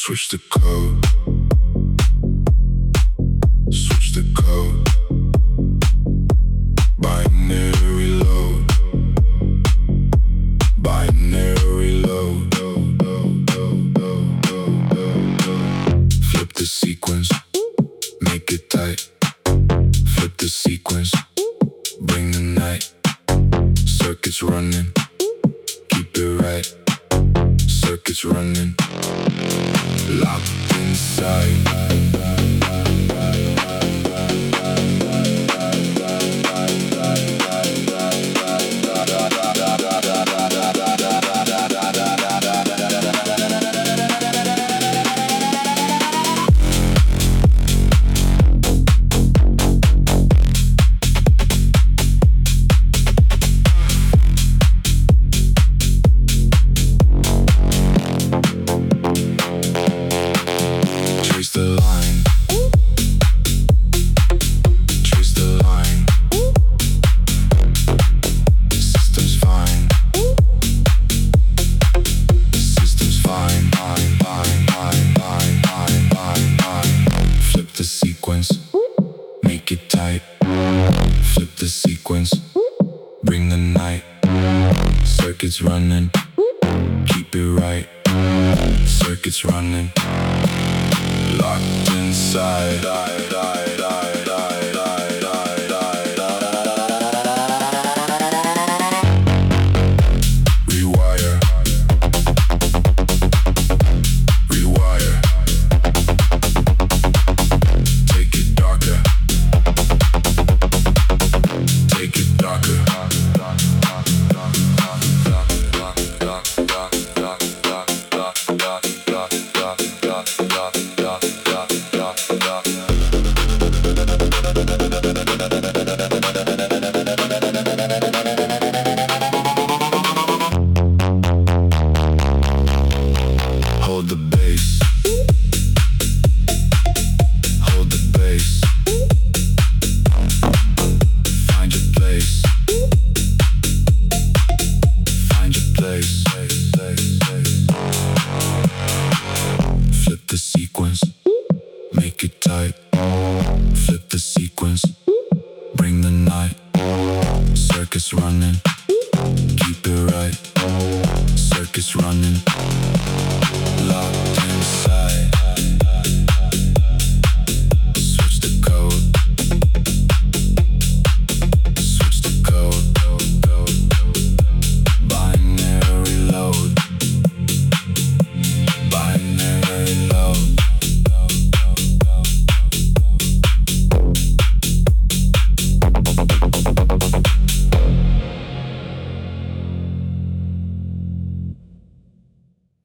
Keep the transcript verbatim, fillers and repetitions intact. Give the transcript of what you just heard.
Switch the code. Switch the code. Binary load. Binary load. Flip the sequence. Make it tight. Flip the sequence. Bring the night. Circuits running. Keep it right. Circuits running. Locked inside. Trace the line. Trace the line. System's fine. System's fine. Fine, fine, fine, fine, fine, fine, fine. Flip the sequence. Make it tight. Flip the sequence. Bring the night. Circuits running. Keep it right. Circuits running. Locked inside.